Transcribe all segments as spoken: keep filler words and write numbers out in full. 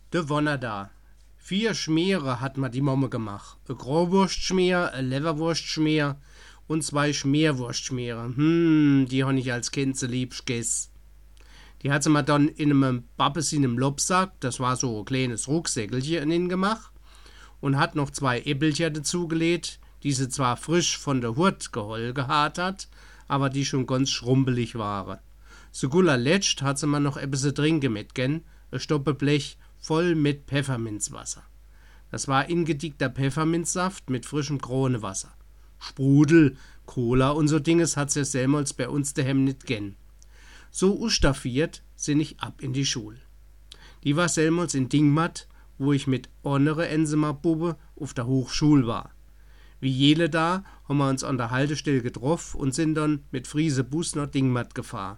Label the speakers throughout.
Speaker 1: De Wonner da. Vier Schmiere hat ma die Momme gemacht. E Grauwurstschmier, e Leverwurstschmier und zwei Schmierwurstschmiere. Hm, die han ich als Kind so lieb gegessen. Die hat sie mir dann in einem Babbes in einem Lobsack, das war so ein kleines Rucksäckelchen in gemacht, und hat noch zwei Äppelchen dazugelegt, die sie zwar frisch von der Hut geholt gehabt hat, aber die schon ganz schrumpelig waren. Zu guter Letzt hat sie mir noch etwas zu trinken mitgegeben, ein Stoppeblech voll mit Pfefferminzwasser. Das war ingedickter Pfefferminzsaft mit frischem Kronewasser. Sprudel, Cola und so Dinges hat sie selmals bei uns daheim nicht gern. So ustaffiert sind ich ab in die Schule. Die war selmals in Dingmat, wo ich mit andere Ensemer Bubbe auf der Hochschule war. Wie jede da haben wir uns an der Haltestelle getroffen und sind dann mit Friese Bus nach Dingmat gefahren.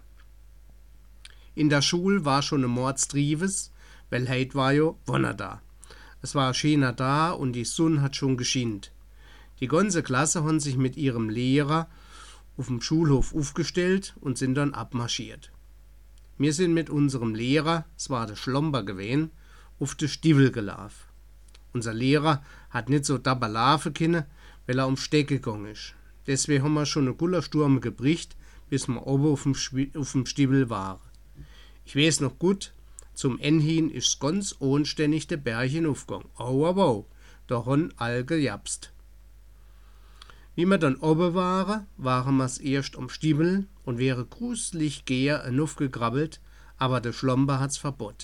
Speaker 1: In der Schule war schon ein Mordstrives, weil heit war jo Wonner da. Es war ein schöner da und die Sonne hat schon geschient. Die ganze Klasse hat sich mit ihrem Lehrer auf dem Schulhof aufgestellt und sind dann abmarschiert. Wir sind mit unserem Lehrer, es war der Schlomber gewesen, auf de Stiefel gelaufen. Unser Lehrer hat nicht so dabber laufen können, weil er um Stecke gegangen ist. Deswegen haben wir schon eine guller Sturm gebricht, bis wir oben auf dem, Schwie- auf dem Stiefel waren. Ich weiß noch gut, zum Ende hin ist ganz unständig der Berg hinaufgegangen. Au, au, au, da haben alle gejapst. Wie wir dann oben waren, waren wir's erst am Stiebel und wäre gruselig geher hinaufgekrabbelt, aber der Schlomber hat's verbot.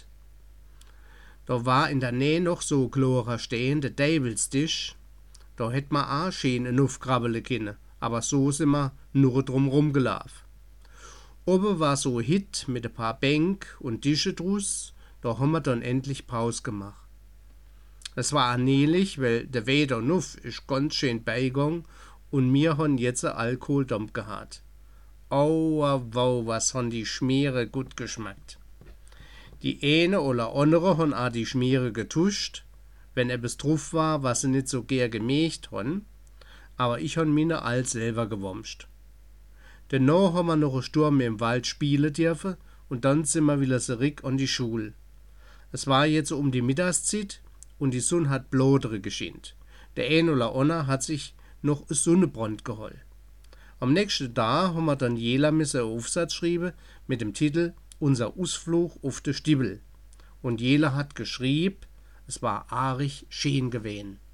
Speaker 1: Da war in der Nähe noch so klorer stehen, der Devilstisch. Da hätt ma auch schön hinaufkrabbeln können, aber so sind wir nur drumrum gelaufen. Oben war so Hit mit ein paar Bänk und Tische drus, da haben wir dann endlich Pause gemacht. Es war annehmlich, weil der Weder nuff ist ganz schön beigegangen und mir han jetzt a Alkoholdump gehabt. Aua, wow, was han die Schmiere gut geschmeckt. Die eine oder andere han a die Schmiere getuscht, wenn etwas drauf war, was sie nicht so gern gemächt han, aber ich han mine all selber gewomscht. Dennoch haben wir noch einen Sturm im Wald spielen dürfen und dann sind wir wieder zurück an die Schule. Es war jetzt um die Mittagszeit und die Sonne hat blodere geschient. Der ein oder andere hat sich noch eine Sonnenbrand geholt. Am nächsten Tag haben wir dann jeder müssen einen Aufsatz schreiben mit dem Titel Unser Ausflug auf de Stiebel. Und jeder hat geschrieben, es war aarig schön gewesen.